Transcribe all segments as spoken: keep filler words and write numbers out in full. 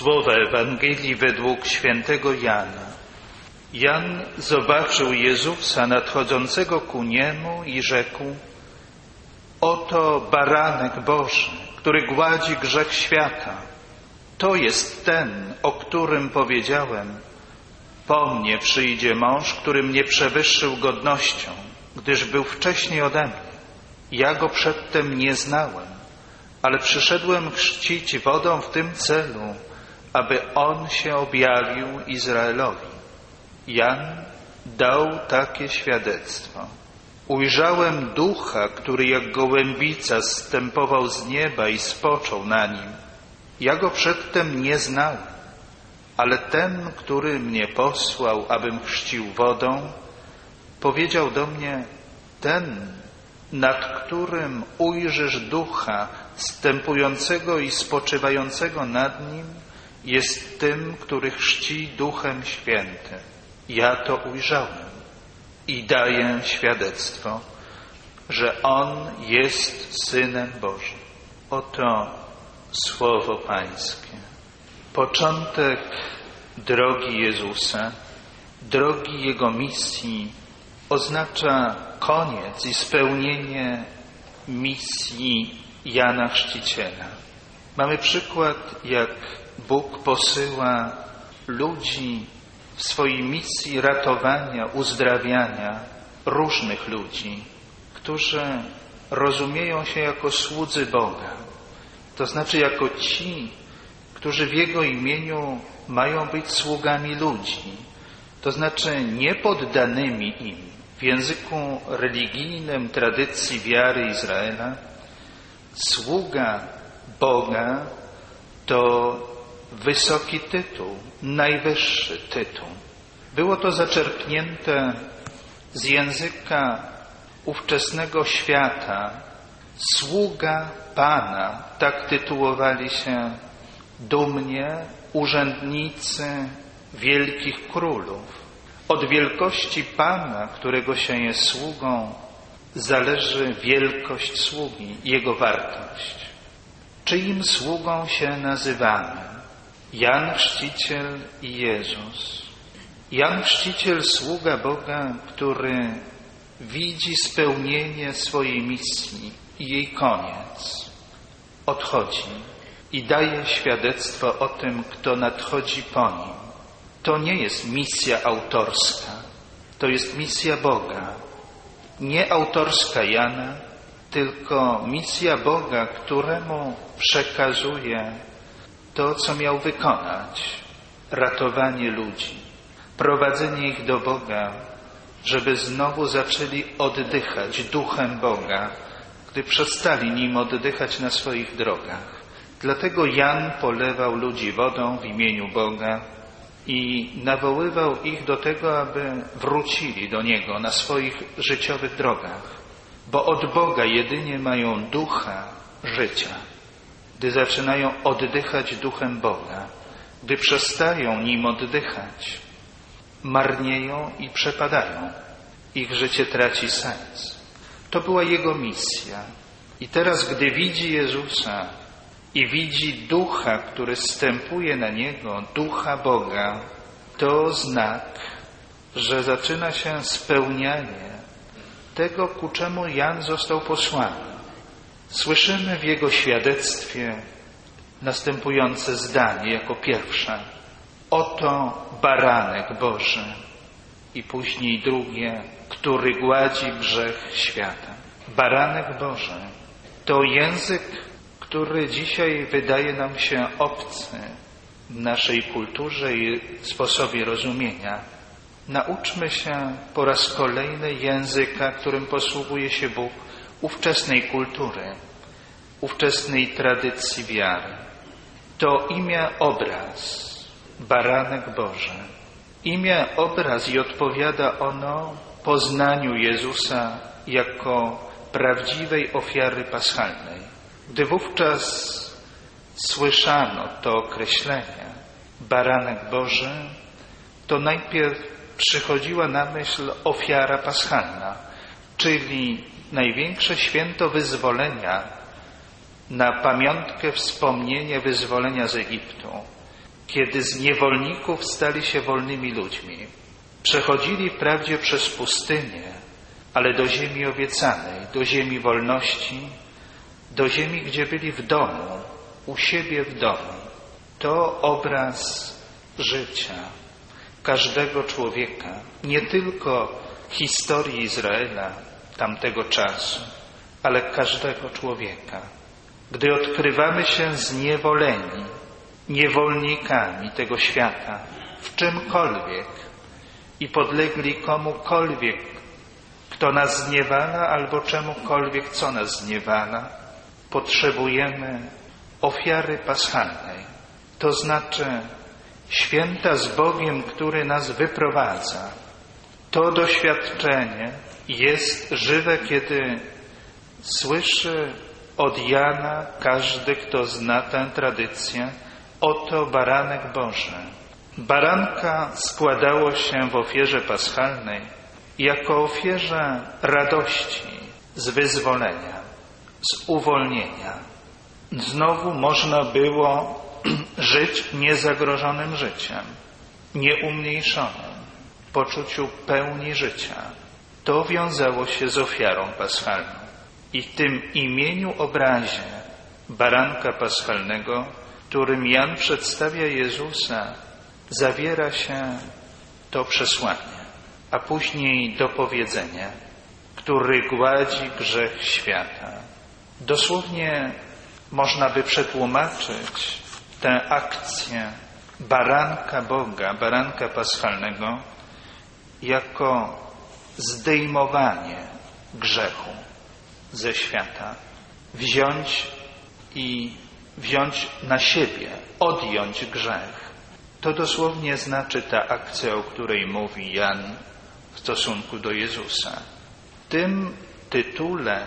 Słowa Ewangelii według świętego Jana. Jan zobaczył Jezusa nadchodzącego ku niemu i rzekł: oto baranek Boży, który gładzi grzech świata. To jest ten, o którym powiedziałem: po mnie przyjdzie mąż, który mnie przewyższył godnością, gdyż był wcześniej ode mnie. Ja go przedtem nie znałem, ale przyszedłem chrzcić wodą w tym celu, aby on się objawił Izraelowi. Jan dał takie świadectwo: ujrzałem Ducha, który jak gołębica zstępował z nieba i spoczął na nim. Ja go przedtem nie znałem, ale ten, który mnie posłał, abym chrzcił wodą, powiedział do mnie: ten, nad którym ujrzysz Ducha zstępującego i spoczywającego nad nim, jest tym, który chrzci Duchem Świętym. Ja to ujrzałem i daję świadectwo, że On jest Synem Bożym. Oto Słowo Pańskie. Początek drogi Jezusa, drogi Jego misji, oznacza koniec i spełnienie misji Jana Chrzciciela. Mamy przykład, jak Bóg posyła ludzi w swojej misji ratowania, uzdrawiania różnych ludzi, którzy rozumieją się jako słudzy Boga, to znaczy jako ci, którzy w Jego imieniu mają być sługami ludzi, to znaczy nie poddanymi im. W języku religijnym tradycji wiary Izraela sługa Boga to wysoki tytuł, najwyższy tytuł. Było to zaczerpnięte z języka ówczesnego świata. Sługa Pana, tak tytułowali się dumnie urzędnicy wielkich królów. Od wielkości Pana, którego się jest sługą, zależy wielkość sługi, jego wartość. Czyim sługą się nazywamy? Jan Chrzciciel i Jezus. Jan Chrzciciel, sługa Boga, który widzi spełnienie swojej misji i jej koniec. Odchodzi i daje świadectwo o tym, kto nadchodzi po nim. To nie jest misja autorska, to jest misja Boga. Nie autorska Jana, tylko misja Boga, któremu przekazuje to, co miał wykonać. Ratowanie ludzi, prowadzenie ich do Boga, żeby znowu zaczęli oddychać duchem Boga, gdy przestali nim oddychać na swoich drogach. Dlatego Jan polewał ludzi wodą w imieniu Boga i nawoływał ich do tego, aby wrócili do Niego na swoich życiowych drogach, bo od Boga jedynie mają ducha życia. Gdy zaczynają oddychać duchem Boga, gdy przestają nim oddychać, marnieją i przepadają. Ich życie traci sens. To była Jego misja. I teraz, gdy widzi Jezusa i widzi Ducha, który zstępuje na Niego, Ducha Boga, to znak, że zaczyna się spełnianie tego, ku czemu Jan został posłany. Słyszymy w jego świadectwie następujące zdanie jako pierwsze: oto baranek Boży, i później drugie: który gładzi grzech świata. Baranek Boży to język, który dzisiaj wydaje nam się obcy w naszej kulturze i sposobie rozumienia. Nauczmy się po raz kolejny języka, którym posługuje się Bóg, ówczesnej kultury, ówczesnej tradycji wiary. To imię obraz, baranek Boży. Imię obraz i odpowiada ono poznaniu Jezusa jako prawdziwej ofiary paschalnej. Gdy wówczas słyszano to określenie, baranek Boży, to najpierw przychodziła na myśl ofiara paschalna, czyli największe święto wyzwolenia, na pamiątkę wspomnienie wyzwolenia z Egiptu. kiedy z niewolników stali się wolnymi ludźmi. Przechodzili wprawdzie przez pustynię, ale do ziemi obiecanej, do ziemi wolności, do ziemi, gdzie byli w domu, u siebie w domu. To obraz życia każdego człowieka, nie tylko historii Izraela tamtego czasu, ale każdego człowieka. Gdy odkrywamy się zniewoleni, niewolnikami tego świata, w czymkolwiek i podlegli komukolwiek, kto nas zniewala, albo czemukolwiek, co nas zniewala, potrzebujemy ofiary paschalnej. To znaczy święta z Bogiem, który nas wyprowadza. To doświadczenie jest żywe, kiedy słyszy od Jana każdy, kto zna tę tradycję: oto baranek Boży. Baranka składało się w ofierze paschalnej jako ofierze radości z wyzwolenia, z uwolnienia. Znowu można było żyć niezagrożonym życiem, nieumniejszonym, w poczuciu pełni życia. To wiązało się z ofiarą paschalną. I w tym imieniu, obrazie baranka paschalnego, którym Jan przedstawia Jezusa, zawiera się to przesłanie, a później dopowiedzenie, który gładzi grzech świata. Dosłownie można by przetłumaczyć tę akcję baranka Boga, baranka paschalnego, jako zdejmowanie grzechu ze świata. Wziąć i wziąć na siebie, odjąć grzech. To dosłownie znaczy ta akcja, o której mówi Jan w stosunku do Jezusa. W tym tytule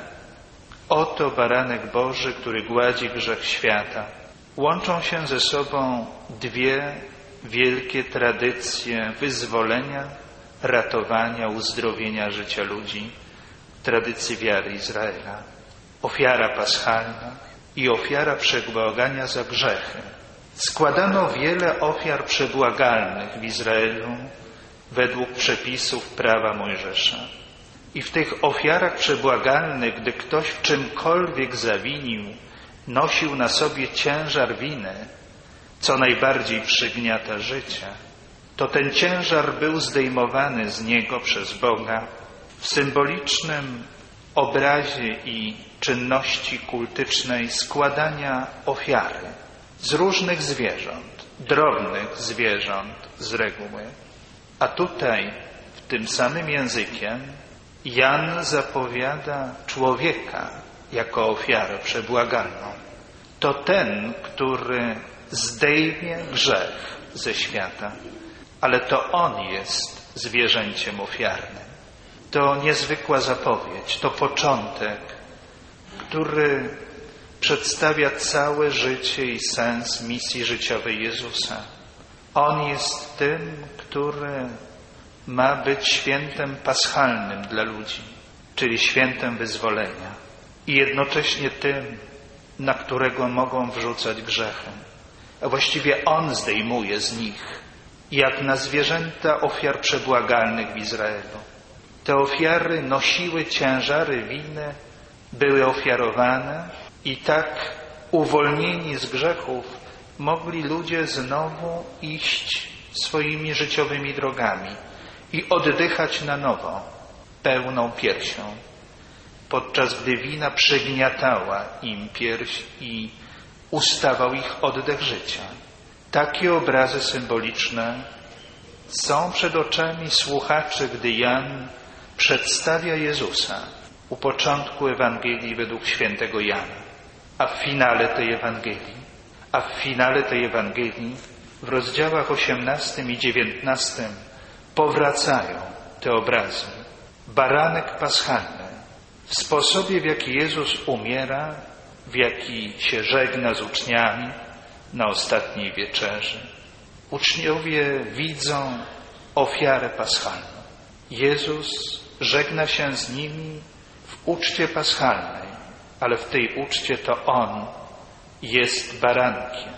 oto baranek Boży, który gładzi grzech świata, łączą się ze sobą dwie wielkie tradycje wyzwolenia, ratowania, uzdrowienia życia ludzi, tradycji wiary Izraela. Ofiara paschalna i ofiara przebłagania za grzechy. Składano wiele ofiar przebłagalnych w Izraelu według przepisów prawa Mojżesza. I w tych ofiarach przebłagalnych, gdy ktoś w czymkolwiek zawinił, nosił na sobie ciężar winy, co najbardziej przygniata życie, to ten ciężar był zdejmowany z niego przez Boga w symbolicznym obrazie i czynności kultycznej składania ofiary z różnych zwierząt, drobnych zwierząt z reguły. A tutaj, w tym samym językiem, Jan zapowiada człowieka jako ofiarę przebłagalną. To ten, który zdejmie grzech ze świata, ale to on jest zwierzęciem ofiarnym. To niezwykła zapowiedź, to początek, który przedstawia całe życie i sens misji życiowej Jezusa. On jest tym, który ma być świętem paschalnym dla ludzi, czyli świętem wyzwolenia, i jednocześnie tym, na którego mogą wrzucać grzechy. A właściwie On zdejmuje z nich, jak na zwierzęta ofiar przebłagalnych w Izraelu. Te ofiary nosiły ciężary winy, były ofiarowane i tak uwolnieni z grzechów mogli ludzie znowu iść swoimi życiowymi drogami i oddychać na nowo, pełną piersią, podczas gdy wina przygniatała im pierś i ustawał ich oddech życia. Takie obrazy symboliczne są przed oczami słuchaczy, gdy Jan przedstawia Jezusa u początku Ewangelii według świętego Jana, a w finale tej Ewangelii, a w finale tej Ewangelii w rozdziałach osiemnastym i dziewiętnastym powracają te obrazy. Baranek paschalny w sposobie, w jaki Jezus umiera, w jaki się żegna z uczniami na ostatniej wieczerzy. Uczniowie widzą ofiarę paschalną. Jezus żegna się z nimi w uczcie paschalnej, ale w tej uczcie to On jest barankiem.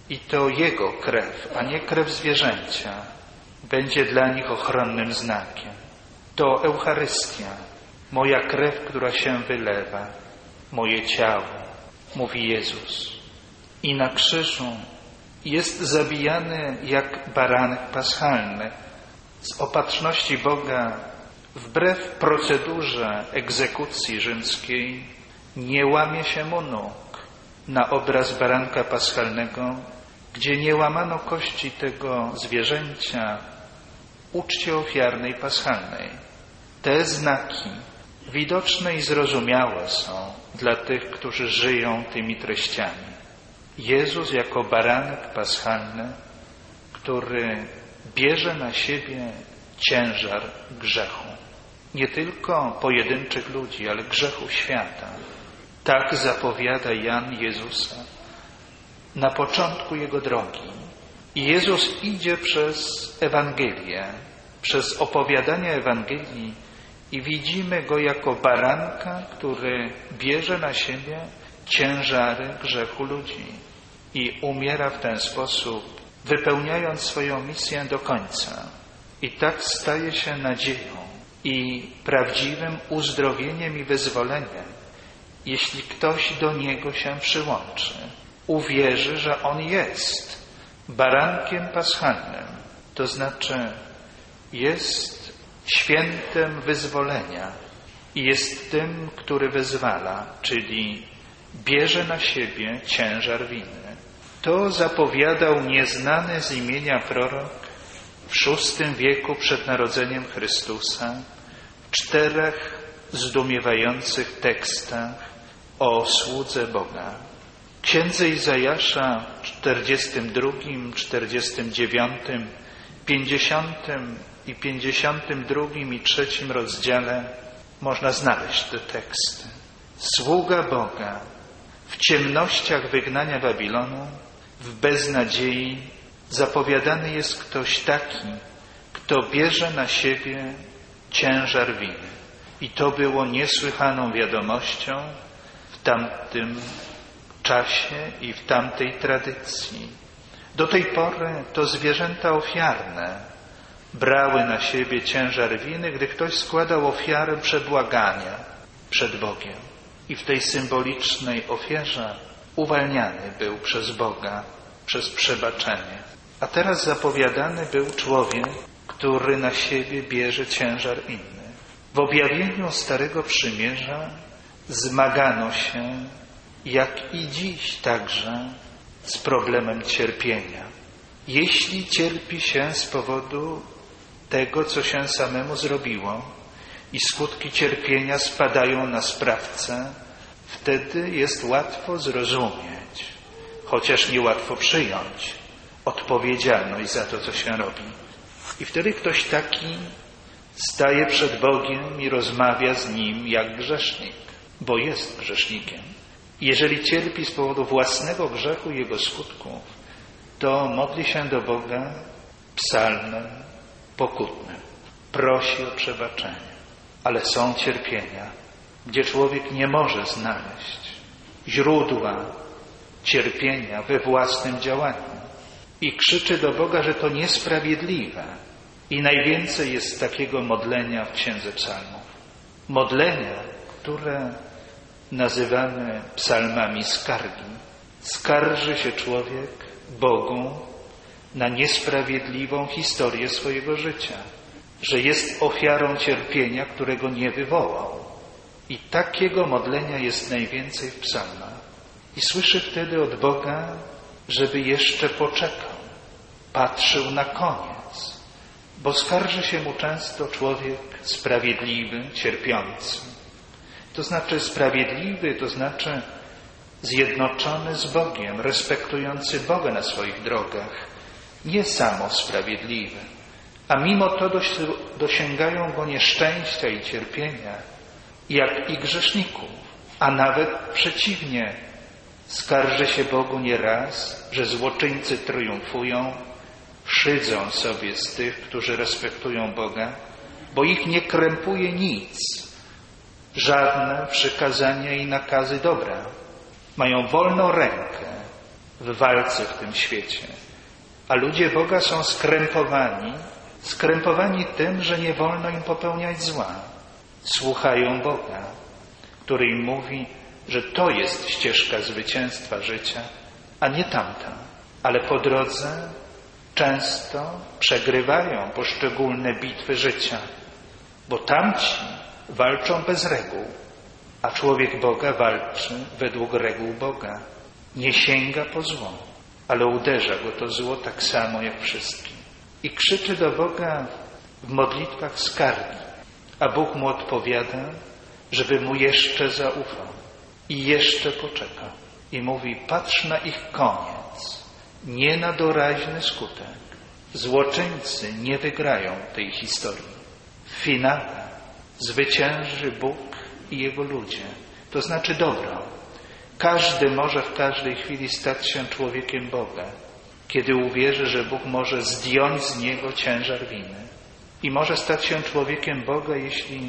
I to Jego krew, a nie krew zwierzęcia, będzie dla nich ochronnym znakiem. To Eucharystia, moja krew, która się wylewa, moje ciało, mówi Jezus. I na krzyżu jest zabijany jak baranek paschalny. Z opatrzności Boga, wbrew procedurze egzekucji rzymskiej, nie łamie się mu nóg na obraz baranka paschalnego, gdzie nie łamano kości tego zwierzęcia w uczcie ofiarnej paschalnej. Te znaki widoczne i zrozumiałe są dla tych, którzy żyją tymi treściami. Jezus jako baranek paschalny, który bierze na siebie ciężar grzechu. Nie tylko pojedynczych ludzi, ale grzechu świata. Tak zapowiada Jan Jezusa na początku Jego drogi. I Jezus idzie przez Ewangelię, przez opowiadanie Ewangelii i widzimy Go jako baranka, który bierze na siebie ciężary grzechu ludzi i umiera w ten sposób, wypełniając swoją misję do końca. I tak staje się nadzieją i prawdziwym uzdrowieniem i wyzwoleniem, jeśli ktoś do Niego się przyłączy. Uwierzy, że On jest barankiem paschalnym, to znaczy jest świętem wyzwolenia i jest tym, który wyzwala, czyli bierze na siebie ciężar winy. To zapowiadał nieznany z imienia prorok w szóstym wieku przed narodzeniem Chrystusa w czterech zdumiewających tekstach o słudze Boga. W księdze Izajasza w czterdziestym drugim, czterdziestym dziewiątym, pięćdziesiątym i pięćdziesiątym drugim i trzecim rozdziale można znaleźć te teksty. Sługa Boga w ciemnościach wygnania Babilonu, w beznadziei zapowiadany jest ktoś taki, kto bierze na siebie ciężar winy. I to było niesłychaną wiadomością w tamtym czasie i w tamtej tradycji. Do tej pory to zwierzęta ofiarne brały na siebie ciężar winy, gdy ktoś składał ofiarę przebłagania przed Bogiem. I w tej symbolicznej ofierze uwalniany był przez Boga, przez przebaczenie. A teraz zapowiadany był człowiek, który na siebie bierze ciężar inny. W objawieniu Starego Przymierza zmagano się, jak i dziś także, z problemem cierpienia. Jeśli cierpi się z powodu tego, co się samemu zrobiło i skutki cierpienia spadają na sprawcę, wtedy jest łatwo zrozumieć, chociaż niełatwo przyjąć odpowiedzialność za to, co się robi. I wtedy ktoś taki staje przed Bogiem i rozmawia z Nim jak grzesznik, bo jest grzesznikiem. Jeżeli cierpi z powodu własnego grzechu i jego skutków, to modli się do Boga psalmem pokutnym. Prosi o przebaczenie. Ale są cierpienia, gdzie człowiek nie może znaleźć źródła cierpienia we własnym działaniu i krzyczy do Boga, że to niesprawiedliwe. I najwięcej jest takiego modlenia w Księdze Psalmów. Modlenia, które nazywamy psalmami skargi. Skarży się człowiek Bogu na niesprawiedliwą historię swojego życia, że jest ofiarą cierpienia, którego nie wywołał. I takiego modlenia jest najwięcej w psalmach. I słyszy wtedy od Boga, żeby jeszcze poczekał, patrzył na koniec, bo skarży się mu często człowiek sprawiedliwy, cierpiący. To znaczy sprawiedliwy, to znaczy zjednoczony z Bogiem, respektujący Boga na swoich drogach, nie samo sprawiedliwy. A mimo to dosięgają go nieszczęścia i cierpienia, jak i grzeszników, a nawet przeciwnie, skarży się Bogu nieraz, że złoczyńcy triumfują, szydzą sobie z tych, którzy respektują Boga, bo ich nie krępuje nic, żadne przykazania i nakazy dobra. Mają wolną rękę w walce w tym świecie. A ludzie Boga są skrępowani, skrępowani tym, że nie wolno im popełniać zła. Słuchają Boga, który im mówi, że to jest ścieżka zwycięstwa życia, a nie tamta. Ale po drodze często przegrywają poszczególne bitwy życia, bo tamci walczą bez reguł, a człowiek Boga walczy według reguł Boga. Nie sięga po zło, ale uderza go to zło tak samo jak wszystkim. I krzyczy do Boga w modlitwach skargi, a Bóg mu odpowiada, żeby mu jeszcze zaufał i jeszcze poczekał. I mówi, patrz na ich koniec, nie na doraźny skutek. Złoczyńcy nie wygrają tej historii. W finale zwycięży Bóg i Jego ludzie, to znaczy dobro. Każdy może w każdej chwili stać się człowiekiem Boga, kiedy uwierzy, że Bóg może zdjąć z niego ciężar winy. I może stać się człowiekiem Boga, jeśli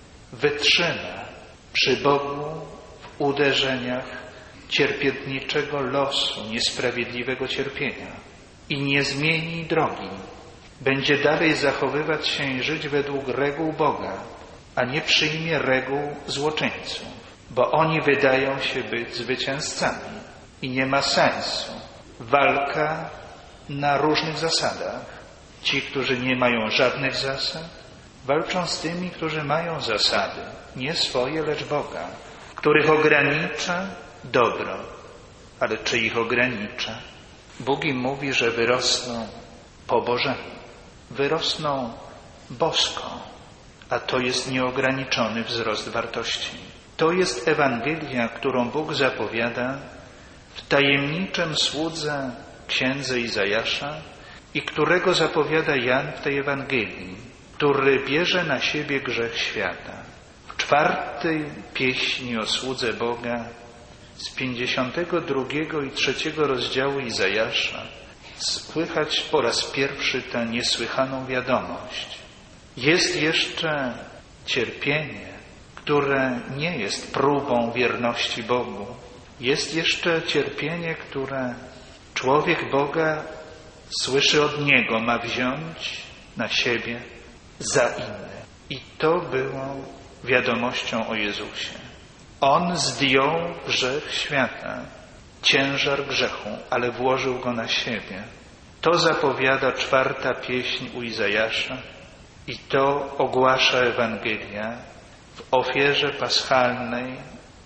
wytrzyma przy Bogu w uderzeniach cierpiętniczego losu, niesprawiedliwego cierpienia i nie zmieni drogi. Będzie dalej zachowywać się i żyć według reguł Boga, a nie przyjmie reguł złoczyńców, bo oni wydają się być zwycięzcami i nie ma sensu. Walka na różnych zasadach. Ci, którzy nie mają żadnych zasad, walczą z tymi, którzy mają zasady, nie swoje, lecz Boga, których ogranicza dobro. Ale czy ich ogranicza? Bóg im mówi, że wyrosną po Bożemu, wyrosną bosko, a to jest nieograniczony wzrost wartości. To jest Ewangelia, którą Bóg zapowiada w tajemniczym słudze księdze Izajasza i którego zapowiada Jan w tej Ewangelii, który bierze na siebie grzech świata. W czwartej pieśni o słudze Boga z pięćdziesiątego drugiego i trzeciego rozdziału Izajasza słychać po raz pierwszy tę niesłychaną wiadomość. Jest jeszcze cierpienie, które nie jest próbą wierności Bogu. Jest jeszcze cierpienie, które człowiek Boga słyszy od Niego, ma wziąć na siebie za innych. I to było wiadomością o Jezusie. On zdjął grzech świata, ciężar grzechu, ale włożył go na siebie. To zapowiada czwarta pieśń u Izajasza i to ogłasza Ewangelia w ofierze paschalnej,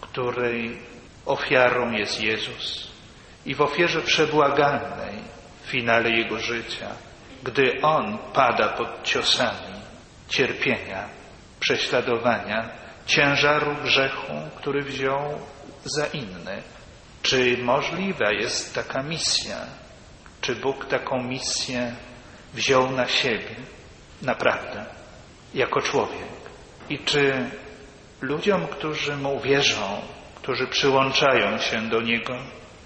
której ofiarą jest Jezus, i w ofierze przebłagalnej w finale Jego życia, gdy On pada pod ciosami cierpienia, prześladowania, ciężaru grzechu, który wziął za innych. Czy możliwa jest taka misja? Czy Bóg taką misję wziął na siebie? Naprawdę, jako człowiek. I czy ludziom, którzy Mu wierzą, którzy przyłączają się do Niego,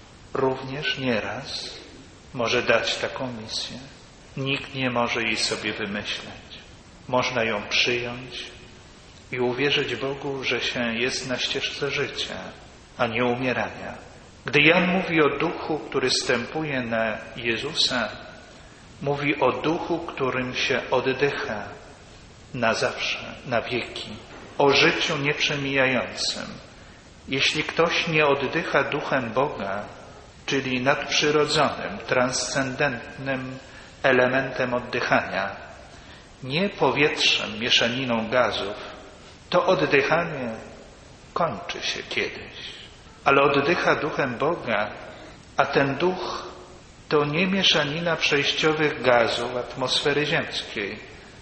również nieraz może dać taką misję? Nikt nie może jej sobie wymyśleć. Można ją przyjąć i uwierzyć Bogu, że się jest na ścieżce życia, a nie umierania. Gdy Jan mówi o duchu, który stępuje na Jezusa, mówi o duchu, którym się oddycha na zawsze, na wieki, o życiu nieprzemijającym. Jeśli ktoś nie oddycha duchem Boga, czyli nadprzyrodzonym, transcendentnym elementem oddychania, nie powietrzem, mieszaniną gazów, to oddychanie kończy się kiedyś. Ale oddycha duchem Boga, a ten duch to nie mieszanina przejściowych gazów atmosfery ziemskiej.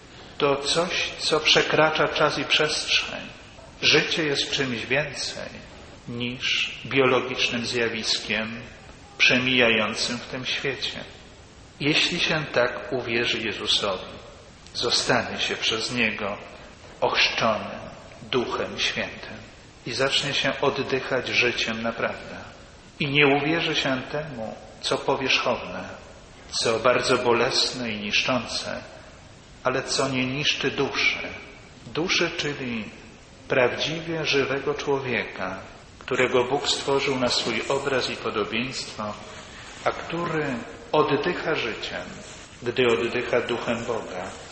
To coś, co przekracza czas i przestrzeń. Życie jest czymś więcej niż biologicznym zjawiskiem przemijającym w tym świecie. Jeśli się tak uwierzy Jezusowi, zostanie się przez Niego ochrzczonym Duchem Świętym i zacznie się oddychać życiem naprawdę. I nie uwierzy się temu, co powierzchowne, co bardzo bolesne i niszczące, ale co nie niszczy duszy. Duszy, czyli prawdziwie żywego człowieka, którego Bóg stworzył na swój obraz i podobieństwo a który oddycha życiem, gdy oddycha duchem Boga.